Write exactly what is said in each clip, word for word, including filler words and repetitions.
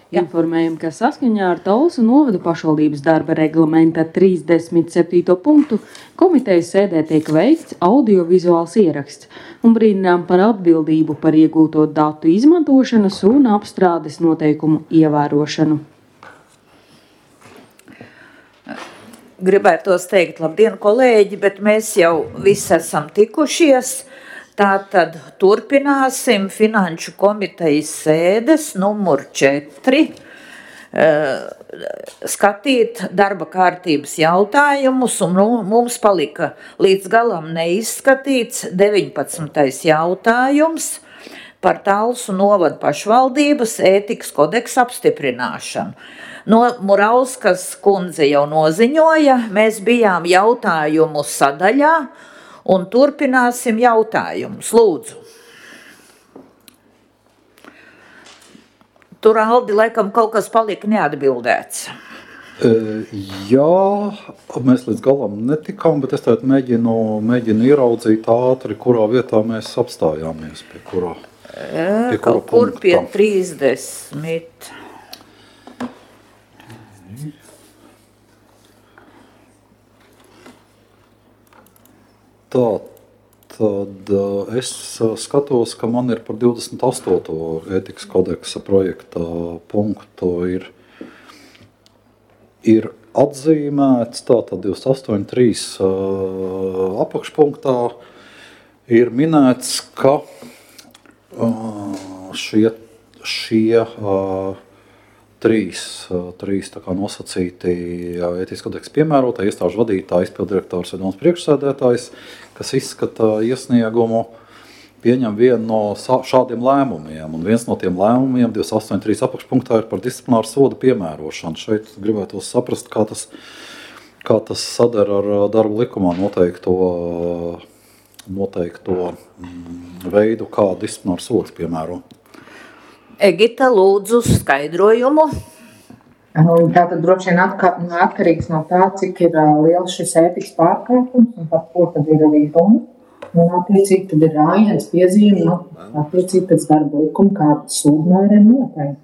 Informējam, ka saskaņā ar Talsu novada pašvaldības darba reglamenta trīsdesmit septīto punktu komitejas sēdē tiek veikts audiovizuāls ieraksts un brīdinām par atbildību par iegūto datu izmantošanas un apstrādes noteikumu ievērošanu. Gribētos teikt, labdien, kolēģi, bet mēs jau visi esam tikušies. Tātad turpināsim Finanšu komitejas sēdes numur četri, skatīt darba kārtības jautājumus, un mums palika līdz galam neizskatīts deviņpadsmitais jautājums par Talsu novada pašvaldības ētikas kodeksa apstiprināšanu. No Murauskas kundze jau noziņoja, mēs bijām jautājumu sadaļā, un turpināsim jautājumus. Lūdzu. Tur, Aldi, laikam kaut kas palika neatbildēts. E, jā, mēs līdz galam netikām, bet es tagad mēģinu, mēģinu ieraudzīt ātri, kurā vietā mēs apstājāmies, pie kurā, pie kura kaut kur pie trīsdesmit. Tā, tad es skatos, ka man ir par divdesmit astoto ētikas kodeksa projekta punktu ir, ir atzīmēts, tātad divdesmit astoņi trīs uh, apakšpunktā ir minēts, ka uh, šie, šie uh, trīs, uh, trīs tā kā nosacīti ētikas kodeksa piemērotāji, iestāžu vadītāji, izpilddirektors un valsts priekšsēdētājs, kas izskata iesniegumu, pieņem vienu no šādiem lēmumiem. Un viens no tiem lēmumiem, divdesmit astoņi trīs apakšpunktā, ir par disciplināru sodu piemērošanu. Šeit gribētos saprast, kā tas, kā tas sadara ar darba likumā noteikto, noteikto veidu, kā disciplināru sods piemēro. Egita, lūdzu skaidrojumu. Tātad droši vien atkarīgs no tā, cik ir liels šis ētikas pārkāpums un par ko tad ir arī runa. Un attiecīgi tad ir rājens piezīme, attiecīgi pēc darba likuma, kādas sūdmēri ir noteikti.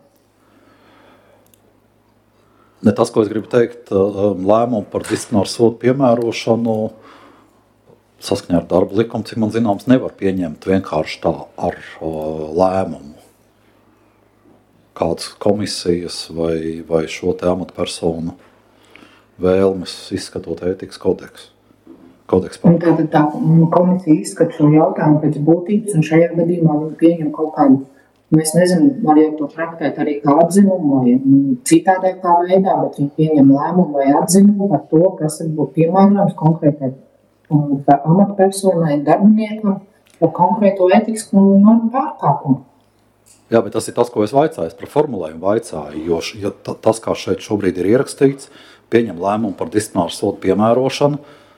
Ne tas, ko es gribu teikt, lēmumu par disciplināru sodu piemērošanu saskaņā ar darba likumu, cik man zināms, nevar pieņemt vienkārši tā ar lēmumu. Kādas komisijas vai, vai šo te amatpersonu vēlmes izskatot ētikas kodeksu. kodeksu Tātad tā komisija izskata šo jautājumu pēc būtības, un šajā gadījumā viņi pieņem kaut kādu, mēs nezinām, var jau to traktēt arī kā atzinumu vai citādākā veidā, bet viņi pieņem lēmumu vai atzinumu par to, kas ir būt piemērojams konkrētai amatpersonai, darbiniekam par konkrēto ētikas normu pārkāpumu. Jā, bet tas ir tas, ko es vaicāju, par formulējumu vaicāju, jo ja tas, kā šeit šobrīd ir ierakstīts, pieņem lēmumu par disciplināru sodu piemērošanu,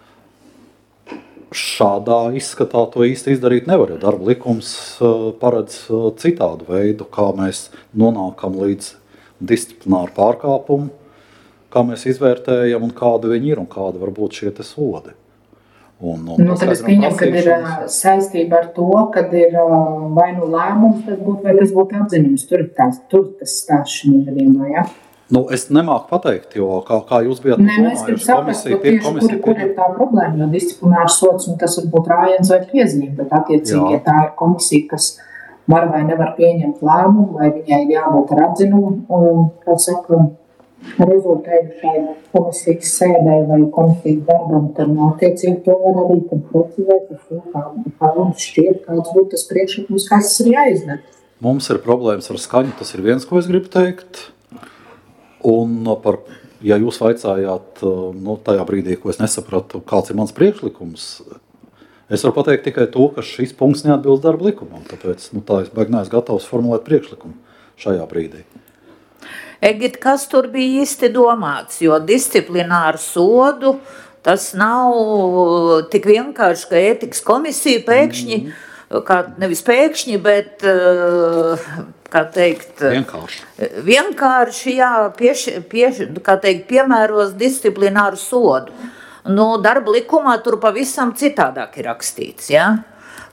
šādā izskatā to īsti izdarīt nevar, jo darba likums paredz citādu veidu, kā mēs nonākam līdz disciplināru pārkāpumu, kā mēs izvērtējam un kāda viņi ir un kāda var būt šie te sodi. Un, un nu, tad es pieņemu, kad ir saistība ar to, kad ir vai nu lēmums, tas būtu, vai tas būtu atzinums. Tur, tās, tur tas stāsts šim gadījumā, jā? Nu, es nemāku pateikt, jo kā, kā jūs bijāt Nē, nu, es gribu saprast, tieši, kur, kur ir tā problēma, jo disciplinārs sods, un tas var būt rājiens vai piezīme, bet attiecīgi, ja tā ir komisija, kas var vai nevar pieņemt lēmumu, vai viņai ir jābūt ar atzinumu, un, kā saka, rezultēju šai komisijas sēdē vai komisijas darbam, tad attiecīgi to var arī tad precizēt, kā, kā mums šķiet, kāds būtu tas priekšlikums, kas tas ir jāizdara. Mums ir problēmas ar skaņu, tas ir viens, ko es gribu teikt. Un par, ja jūs vaicājāt, nu, tajā brīdī, ko es nesapratu, kāds ir mans priekšlikums, es varu pateikt tikai to, ka šis punkts neatbilst darba likumam, tāpēc nu, tā es baigi neesmu gatavs formulēt priekšlikumu šajā brīdī. Egit, kas tur bija īsti domāts, jo disciplināru sodu tas nav tik vienkārši, ka ētikas komisija pēkšņi, mm. kā nevis pēkšņi, bet, kā teikt, vienkārši, vienkārši jā, pieš, pieš, kā teikt, piemēros disciplināru sodu. Nu, darba likumā tur pavisam citādāk ir rakstīts, jā?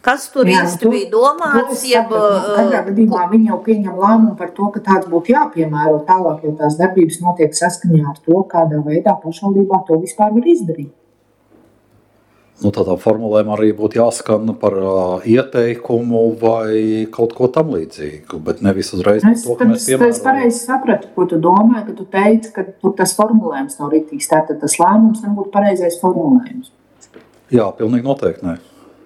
Kas tur jā, īsti tu, bija domāts? Jeb, katrā gadījumā viņi jau pieņem lēmumu par to, ka tāds būtu jāpiemēro tālāk, jo tās darbības notiek saskaņā ar to, kādā veidā pašvaldībā to vispār var izdarīt. Nu, tādā formulēm arī būtu jāskan par uh, ieteikumu vai kaut ko tam līdzīgu, bet nevis uzreiz es, to, ka mēs piemērojam. Es pareizi sapratu, ko tu domāji, ka tu teici, ka tur tas formulējums nav rītīgs, tātad tas lēmums nebūtu pareizais formulējums. Jā, pilnīgi noteikti nē.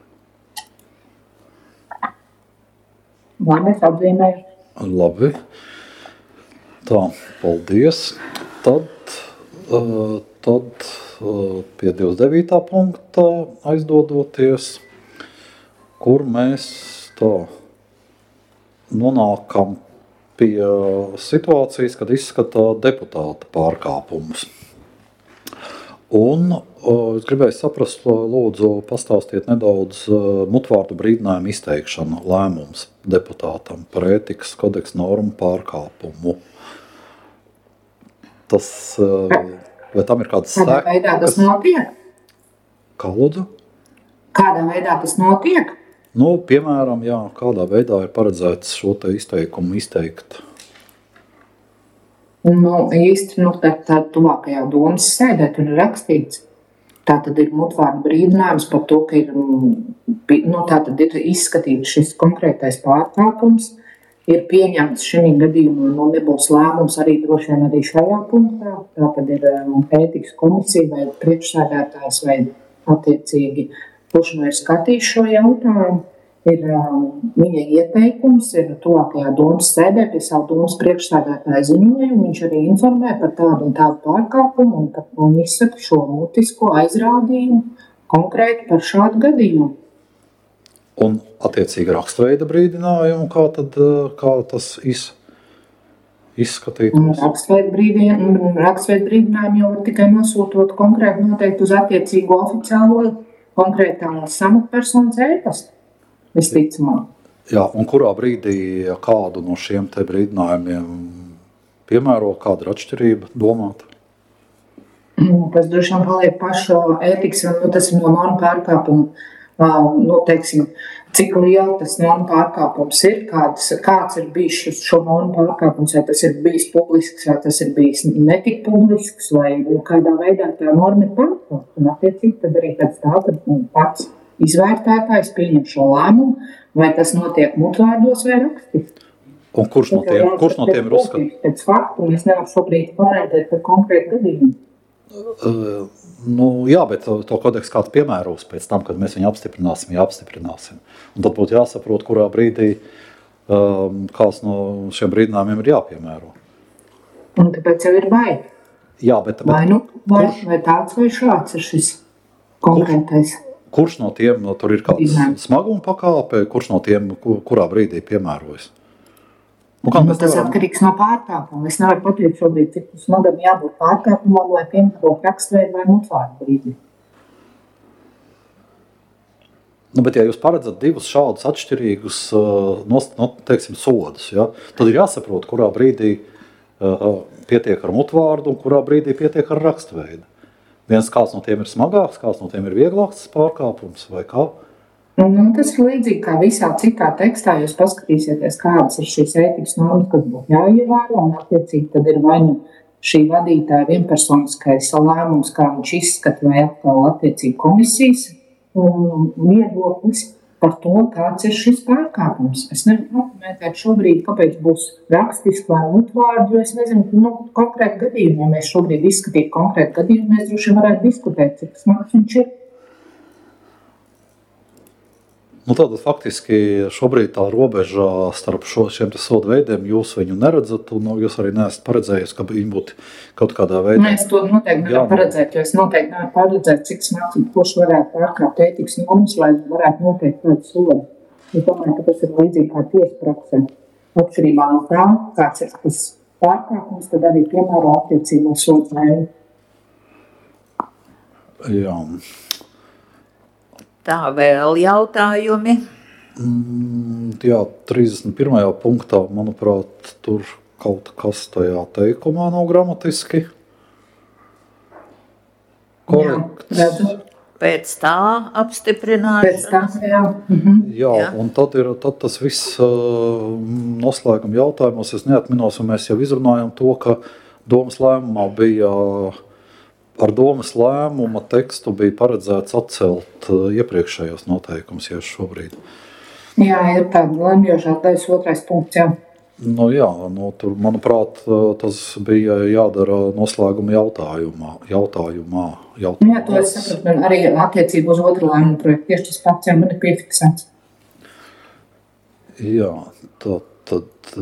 Labi, es atzīmēju. Labi. Tā, paldies. Tad, uh, tad pie divdesmit devītā punkta aizdodoties, kur mēs tā nonākam pie situācijas, kad izskatā deputāta pārkāpumus. Un es gribēju saprast, lūdzu, pastāstiet nedaudz mutvārdu brīdinājumu izteikšanu lēmums deputātam par ētikas kodeksa normu pārkāpumu. Tas... Vai tam ir kādas sekas? Kādā veidā tas notiek? Kā lūdzu? Kādā veidā tas notiek? Nu, piemēram, jā, kādā veidā ir paredzēts šo te izteikumu izteikt? Nu, īsti, nu, tā, tā tuvākajā domas sēdē tur ir rakstīts. Tā tad ir mutvārdu brīdinājums par to, ka ir, nu, tā tad ir izskatīts šis konkrētais pārkāpums. Ir pieņemts šī gadījumā, nu nebūs lēmums arī droši vien arī šajā punktā. Tā tad ir ētikas komisija vai priekšsēdētājs vai attiecīgi, kurš nu ir skatījis šo jautājumu. Ir viņa ieteikums, ir tuvākajā domas sēdē pie savu domas priekšsēdētāja ziņojumu. Viņš arī informē par tādu un tādu pārkāpumu un, un izsaka šo mutisko aizrādījumu konkrēti par šādu gadījumu. Un attiecīgi rakstveida brīdinājumu, kā, tad, kā tas iz, izskatītos? Rakstveida brīdinājumu, rakstveida brīdinājumu jau tikai nosūtot konkrēti noteikti uz attiecīgo oficiālo konkrētās amatpersonas e-pastu, visticamāk. Jā, un kurā brīdī kādu no šiem te brīdinājumiem piemēro, kāda ir atšķirība domāt? Tas droši vien paliek pašu ētikas, un tas ir no normu pārkāpumu. Nu, teiksim, cik liela tas normu pārkāpums ir, kāds, kāds ir bijis šis, šo normu pārkāpums, vai tas ir bijis publisks, vai tas ir bijis netik publisks, vai kādā veidā tā norma ir pārkāpta. Un attiecīgi tad arī pēc tā, kad pats izvērtētājs pieņem šo lēmumu, vai tas notiek mutvārdos vai rakstiski. Un kurš no tiem, kurš no tiem ir uzskatīt? Pēc faktu, un es nevaru šobrīd komentēt par konkrētu gadījumu. Uh, nu, jā, bet to, to kodeksu kāds piemēros pēc tam, kad mēs viņu apstiprināsim, ja apstiprināsim. Un tad būtu jāsaprot, kurā brīdī um, kāds no šiem brīdinājumiem ir jāpiemēro. Un tāpēc jau ir vai. Jā, bet... bet vai, nu, vai, kurš, vai tāds vai šāds ir šis konkrētais? Kurš, kurš no tiem, no, tur ir kāds smaguma pakāpe, kurš no tiem, kur, kurā brīdī piemērojas? Nu, nu, tas varam... atkarīgs no pārkāpuma. Es nevaru pateikt šobrīd, cik smagam jābūt pārkāpumam, lai piemērot rakstveidu vai mutvārdu brīdi. Nu, bet ja jūs paredzat divus šādus atšķirīgus no, no, teiksim, sodus, ja, tad ir jāsaprot, kurā brīdī uh, pietiek ar mutvārdu un kurā brīdī pietiek ar rakstveidu. Viens kāds no tiem ir smagāks, kāds no tiem ir vieglāks pārkāpums vai kā? Un tas ir līdzīgi kā visā citā tekstā, jūs paskatīsieties, kādas ir šīs ētikas normas, kas būtu jāievēro, un attiecīgi tad ir vai nu šī vadītāja vienpersoniskais lēmums, kā viņš izskata, vai atkal attiecīgi komisijas viedoklis par to, kāds ir šis pārkāpums. Es nevaru argumentēt šobrīd, kāpēc būs rakstiski vai mutvārdi, jo es nezinu, nu, konkrēti gadījumi, ja mēs šobrīd izskatītu konkrēti gadījumi, mēs droši varētu diskutēt, cik smags viņš ir. Nu, tātad faktiski šobrīd tā robeža starp šo, šiem sodu veidiem, jūs viņu neredzat, un jūs arī neesat paredzējis, ka viņi būtu kaut kādā veidā. Nē, es to noteikti nevaru paredzēt, jo es noteikti nevaru paredzēt, cik smags un kurš varētu pārkāpt ētikas normas, lai varētu noteikt kādu sodu. Es domāju, ka tas ir līdzīgi kā tiespraksē. Atšķirībā no tā, kāds ir tas pārkāpums, tad arī piemēro attiecīgo sodu veidu. Jā. Tā vēl jautājumi? Mm, jā, trīsdesmit pirmajā punktā, manuprāt, tur kaut kas tajā teikumā nav gramatiski korekts. Jā, pēc tā apstiprināšanas. Pēc tā, jā. Mhm. Jā, jā, un tad ir tad tas viss uh, noslēguma jautājumos. Es neatminos, un mēs jau izrunājam to, ka domas lēmumā bija, ar domas lēmuma tekstu bija paredzēts atcelt uh, iepriekšējos noteikumus, ja šobrīd. Jā, ir tāda lemjošā daļas otrais punkts, jā. Nu jā, nu, tur, manuprāt, tas bija jādara noslēguma jautājumā. jautājumā, jautājumā. Jā, to es sapratu, man arī attiecībā uz otru lēmumu projektu tieši tas pats jau man ir piefiksēts. Jā, tad, tad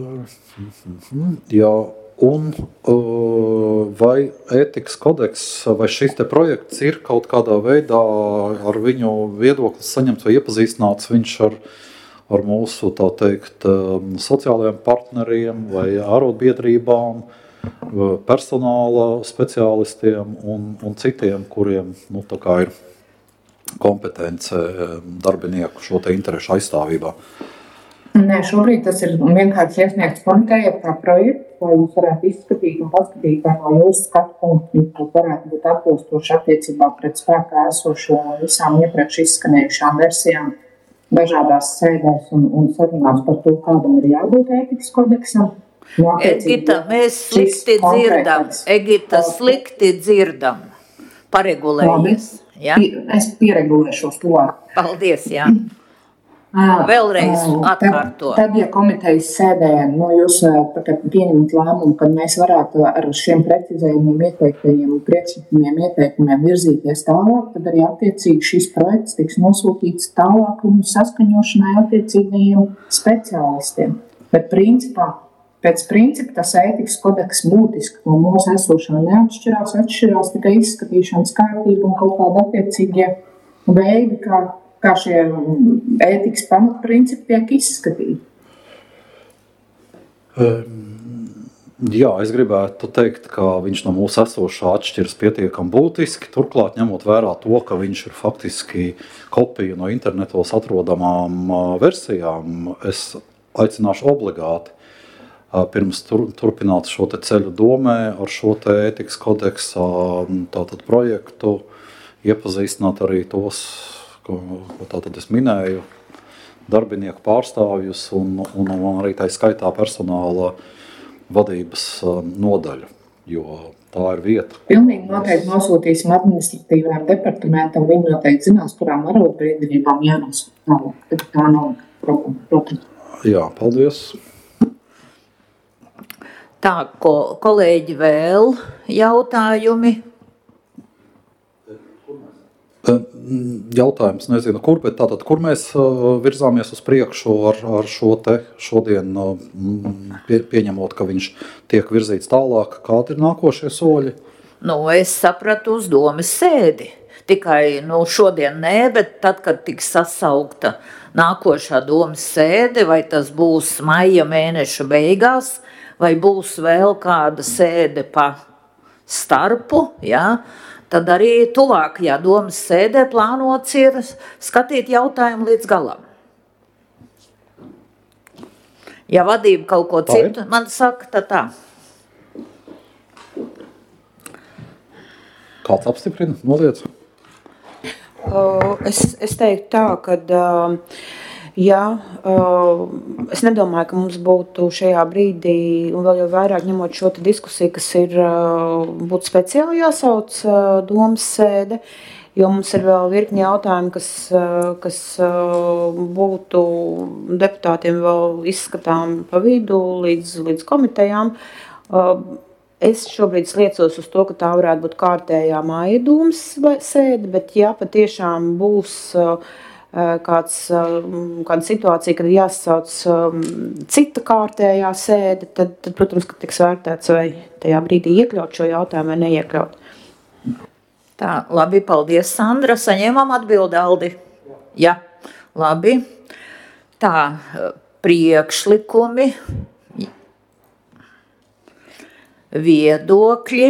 jā, un vai ētikas kodeks, vai šis te projekts ir kaut kādā veidā ar viņu viedokli saņemt vai iepazīstināts viņš ar ar mūsu, tā teikt, sociālajiem partneriem vai arotbiedrībām, personāla speciālistiem un, un citiem, kuriem nu, tā kā ir kompetence darbinieku šo te interešu aizstāvībā. Nē, šobrīd tas ir vienkārši iesniegts komitejai kā projekts, lai jūs varētu izskatīt un paskatīt, vai no jūsu skatu punktu, kas varētu būt atbilstoši attiecībā pret spēkā esošo visām iepriekš izskanējušām versijām dažādās sēdēs un, un sarunās par to, kādam ir jābūt ētikas kodeksam. Egita, mēs slikti dzirdam. Egita, slikti dzirdam. Paregulējies. Ja? Es pieregulēšos to. Paldies, jā. Vēlreiz atkārto. Tad, tad ja komitejas sēdē, nu, jūs pieņemat lēmumu, kad mēs varētu ar šiem precizējumiem, ieteiktajiem un priekšlikumiem, ieteikumiem virzīties tālāk, tad arī attiecīgi šis projekts tiks nosūtīts tālāk un saskaņošanai attiecīgajiem speciālistiem. Bet principā, pēc principa tas ētikas kodeks būtiski, no mūsu esošā neatšķirās, atšķirās tikai izskatīšanas kārtība un kaut kāda attiecīgie veidi, kā kā šie ētikas pamatprincipi tiek izskatīti? Um, jā, es gribētu teikt, ka viņš no mūsu esošā atšķiras pietiekami būtiski, turklāt ņemot vērā to, ka viņš ir faktiski kopija no internetos atrodamām versijām, es aicināšu obligāti pirms tur, turpināt šo te ceļu domē ar šo te ētikas kodeksa tātad projektu, iepazīstināt arī tos, ko, ko tātad es minēju, darbinieku pārstāvjus un, un, un arī tā skaitā personāla vadības nodaļu, jo tā ir vieta. Pilnīgi noteikti nosūtīsim administratīvām departamentam, viņi noteikti zinās, kurām arotbiedrībām jānos. Tad tā nav problēma, protams. Jā, paldies. Tā, ko, kolēģi, vēl jautājumi? Jautājums, nezinu, kur, bet tātad, kur mēs virzāmies uz priekšu ar, ar šo te šodien pie, pieņemot, ka viņš tiek virzīts tālāk, kādi ir nākošie soļi? Nu, es sapratu uz domas sēdi. Tikai, nu, šodien nē, bet tad, kad tiks sasaukta nākošā domas sēde, vai tas būs maija mēneša beigās, vai būs vēl kāda sēde pa starpu, jā, tad arī tuvākajā domas sēdē plānots ir skatīt jautājumu līdz galam. Ja vadība kaut ko tā citu, ir? Man saka, tā tā. Kāds apstiprina? Noliec? Uh, es, es teiktu tā, ka uh, jā, uh, es nedomāju, ka mums būtu šajā brīdī, un vēl jau vairāk ņemot šo diskusiju, kas ir uh, būtu speciāli jāsauc uh, domas sēde, jo mums ir vēl virkni jautājumi, kas, uh, kas uh, būtu deputātiem vēl izskatām pa vidu līdz, līdz komitejām. Uh, es šobrīd sliecos uz to, ka tā varētu būt kārtējā māja domas sēde, bet ja patiešām būs uh, Kāds, kāda situācija, kad ir jāsasauc cita kārtējā sēde, tad, tad, protams, ka tiks vērtēts, vai tajā brīdī iekļaut šo jautājumu vai neiekļaut. Tā, labi, paldies, Sandra. Saņēmām atbildi, Aldi? Jā, labi. Tā, priekšlikumi, viedokļi.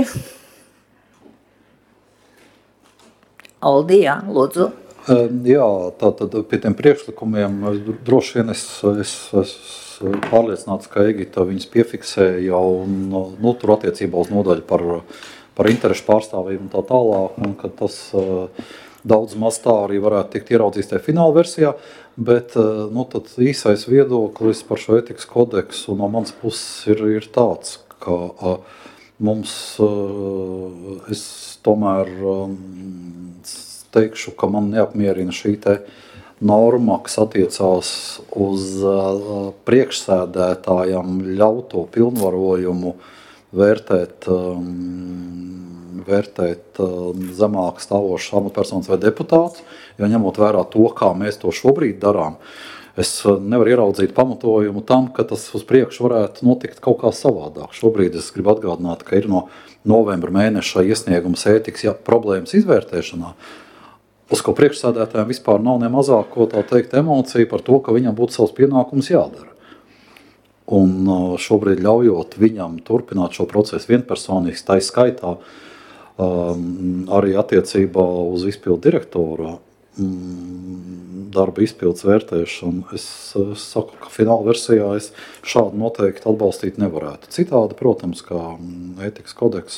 Aldi, jā, lūdzu. Jā, tātad pie tiem priekšlikumiem droši vien es, es, es pārliecināts, ka Egita viņas piefiksēja jau nu, tur attiecībā uz nodaļu par, par interešu pārstāvību un tā tālāk, un ka tas daudz maz tā arī varētu tikt ieraudzīts tajā fināla versijā, bet nu, tad īsais viedoklis par šo etikas kodeksu no manas puses ir, ir tāds, ka uh, mums, uh, es tomēr um, teikšu, ka man neapmierina šī te norma, kas attiecās uz uh, priekšsēdētājam ļauto pilnvarojumu vērtēt, um, vērtēt um, zemāk stāvošas amatpersonas vai deputātus, jo ņemot vērā to, kā mēs to šobrīd darām, es nevaru ieraudzīt pamatojumu tam, ka tas uz priekšu varētu notikt kaut kā savādāk. Šobrīd es gribu atgādināt, ka ir no novembra mēneša iesniegums ētikas ja, problēmas izvērtēšanā, uz ko priekšsēdētājiem vispār nav ne mazāko tā teikt emocija par to, ka viņam būtu savs pienākums jādara. Un šobrīd ļaujot viņam turpināt šo procesu vienpersonīgi, tā skaitā um, arī attiecībā uz izpildu direktoru um, darba izpildes vērtēšanu, es, es saku, ka fināla versijā es šādu noteikti atbalstīt nevarētu. Citādi, protams, kā ētikas kodeks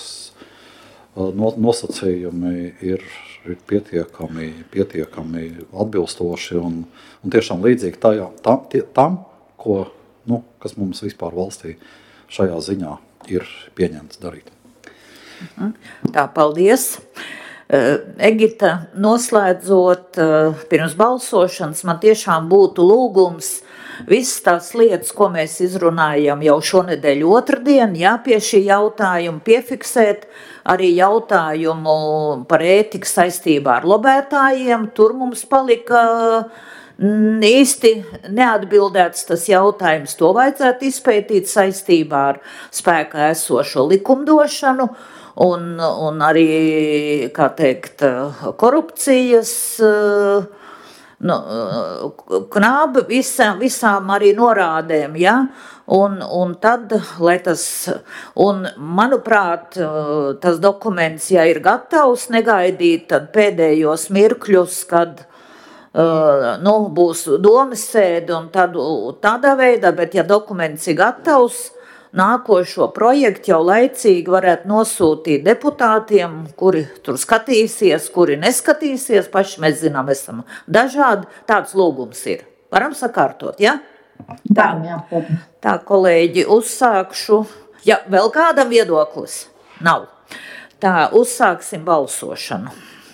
nosacījumi ir ir pietiekami, pietiekami atbilstoši un, un tiešām līdzīgi tajā, tam, tie, tam ko, nu, kas mums vispār valstī šajā ziņā ir pieņemts darīt. Tā, paldies. Egita, noslēdzot pirms balsošanas, man tiešām būtu lūgums visas tās lietas, ko mēs izrunājam jau šonedēļ otrdien, jā, pie šī jautājuma piefiksēt, arī jautājumu par ētiku saistībā ar lobētājiem. Tur mums palika īsti neatbildēts tas jautājums. To vajadzētu izpētīt saistībā ar spēkā esošo likumdošanu un, un arī, kā teikt, korupcijas nu, knāba visām, visām arī norādēm, ja? Un, un tad, lai tas, un manuprāt, tas dokuments, ja ir gatavs, negaidīt tad pēdējos mirkļus, kad uh, nu, būs domas sēde un tad, tādā veidā, bet ja dokuments ir gatavs, nākošo projektu jau laicīgi varētu nosūtīt deputātiem, kuri tur skatīsies, kuri neskatīsies, paši mēs zinām, esam dažādi, tāds lūgums ir. Varam sakārtot, ja? Tā, tā, kolēģi, uzsākšu. Ja, vēl kādam viedoklis? Nav. Tā, uzsāksim balsošanu.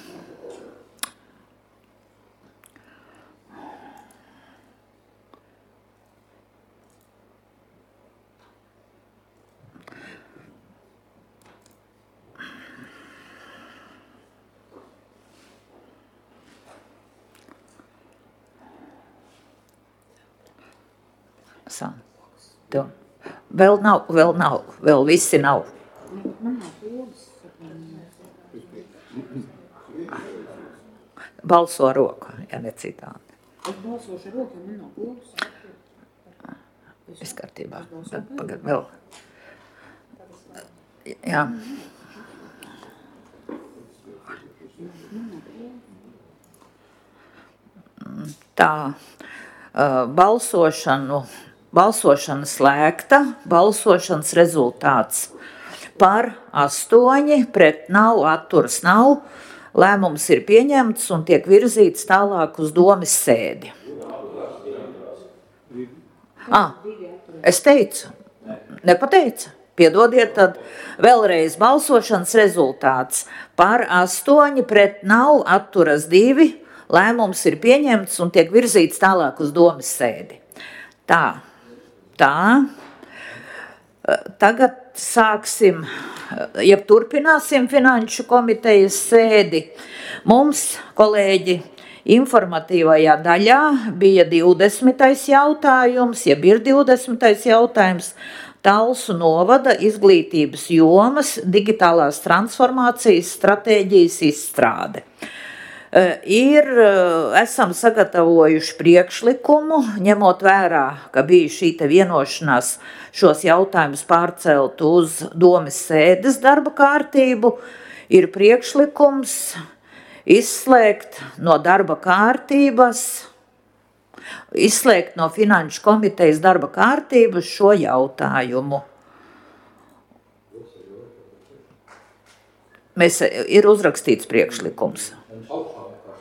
Tev. Vēl nav, vēl nav, vēl visi nav. Balso roku, ja ne citādi. Es balsošu roku, ja man nav pogas. Viss kārtībā. Pagad, vēl. Jā. Tā, balsošanu. Balsošana slēgta, balsošanas rezultāts par astoņi, pret nav, atturas nav, lēmums ir pieņemts un tiek virzīts tālāk uz domes sēdi. Ah, es teicu, nepateicu, piedodiet, tad vēlreiz balsošanas rezultāts par astoņi, pret nav, atturas divi, lēmums ir pieņemts un tiek virzīts tālāk uz domes sēdi. Tā. Tā, tagad sāksim, ja turpināsim finanšu komitejas sēdi. Mums, kolēģi, informatīvajā daļā bija divdesmitais jautājums, ja ir divdesmitais jautājums, Talsu novada izglītības jomas digitālās transformācijas stratēģijas izstrāde. Ir, esam sagatavojuši priekšlikumu, ņemot vērā, ka bija šī te vienošanās šos jautājumus pārcelt uz domes sēdes darba kārtību, ir priekšlikums izslēgt no darba kārtības, izslēgt no finanšu komitejas darba kārtības šo jautājumu. Mēs, ir uzrakstīts priekšlikums.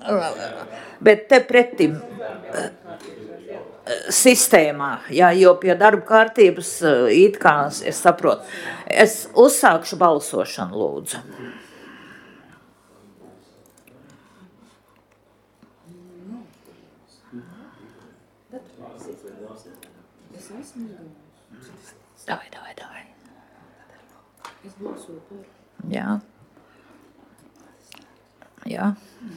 bet te pretim sistēmā, jā, jo pie darba kārtības it kā es saprotu. Es uzsākšu balsošanu, lūdzu. Davai, davai, davai. Jā. Jā.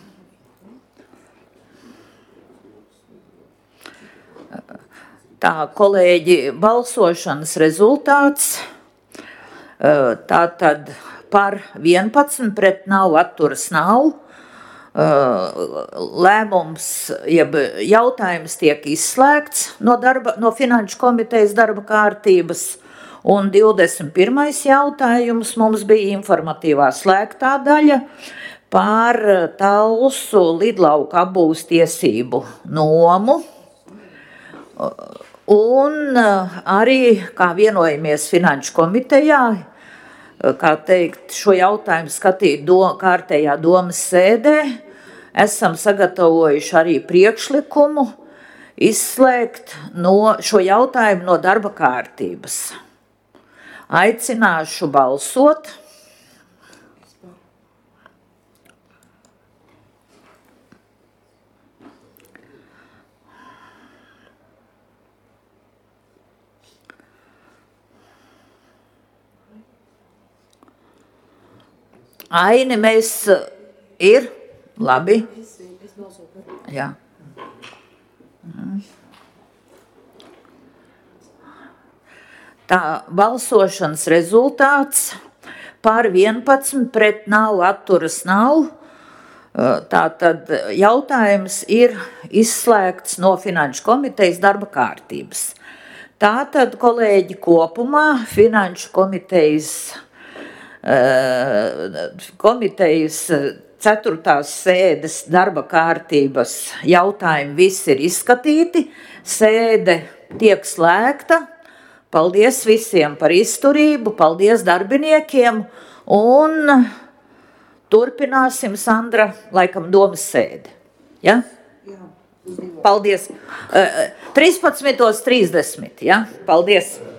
Tā, kolēģi, balsošanas rezultāts, tā tad par vienpadsmit pret nav, atturas nav. Lēmums, jeb jautājums tiek izslēgts no, darba, no Finanšu komitejas darba kārtības, un divdesmit pirmais jautājums mums bija informatīvā slēgtā daļa par Talsu lidlauka apbūves tiesību nomu. Un arī, kā vienojamies Finanšu komitejā, kā teikt, šo jautājumu skatīt do, kārtējā domas sēdē, esam sagatavojuši arī priekšlikumu izslēgt no šo jautājumu no darba kārtības. Aicināšu balsot. Aini, mēs ir labi. Jā. Tā balsošanas rezultāts par vienpadsmit pret nav, atturas nav. Tātad jautājums ir izslēgts no Finanšu komitejas darba kārtības. Tātad, kolēģi, kopumā Finanšu komitejas komitejas ceturtās sēdes darba kārtības jautājumi visi ir izskatīti, sēde tiek slēgta. Paldies visiem par izturību, paldies darbiniekiem un turpināsim, Sandra, laikam domas sēdi. Ja? Paldies. trīspadsmit trīsdesmit, ja? Paldies.